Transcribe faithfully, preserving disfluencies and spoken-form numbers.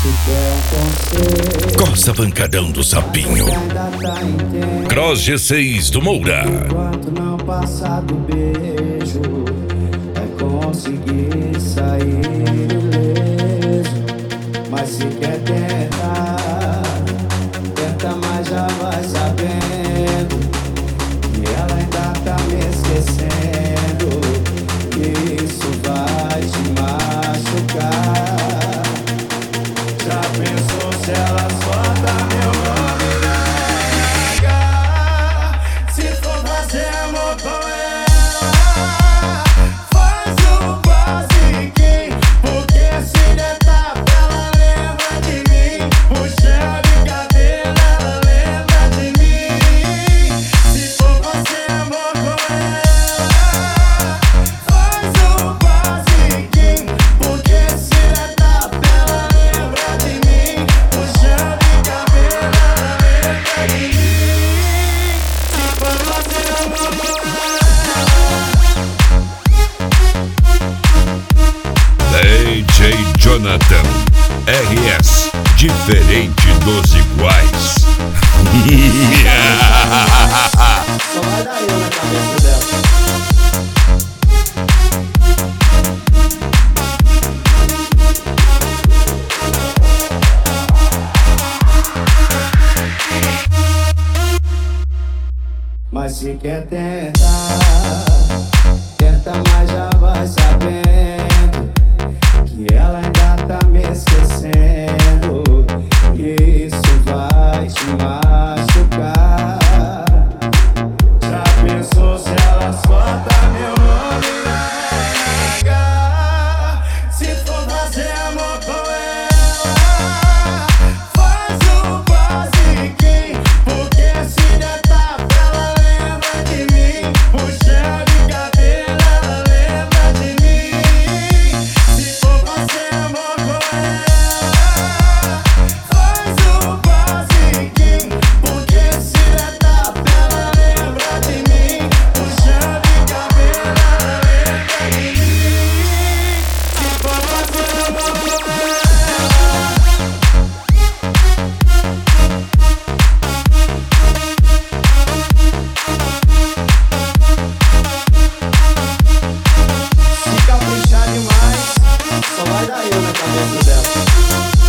Costa Pancadão do Sapinho. Cross G seis do Moura. Enquanto não passar do beijo, é conseguir sair ileso. Mas se quer tentar, tenta, mas já vai sabendo que ela ainda tá me esquecendo. E isso vai te machucar. Já pensou se ela solta meu nome na H? Se for fazer amor com ela, faz o basiquinho, porque se der tapa ela lembra de mim. Puxa de cabelo ela lembra de mim. Se for fazer amor com ela, faz o basiquinho, porque se der tapa ela lembra de mim. Puxa de cabelo ela lembra de mim. Se for fazer amor com ela. D J Jonathan R S, diferente dos iguais. Só vai dar eu na cabeça dela. Mas se quer tentar, tenta, mas já vai sabendo que ela ainda tá me esquecendo. E isso vai te machucar. Já pensou se ela solta meu nome na H? Se for fazer amor com ela, faz o basiquinho, porque se der tapa ela lembra de mim. Puxa de cabelo ela lembra de mim. Se for fazer amor com ela, faz o basiquinho, porque se der tapa ela lembra de mim. Puxa de cabelo ela lembra de mim. Se for fazer amor com ela. Se caprichar demais, só vai dar eu na cabeça dela.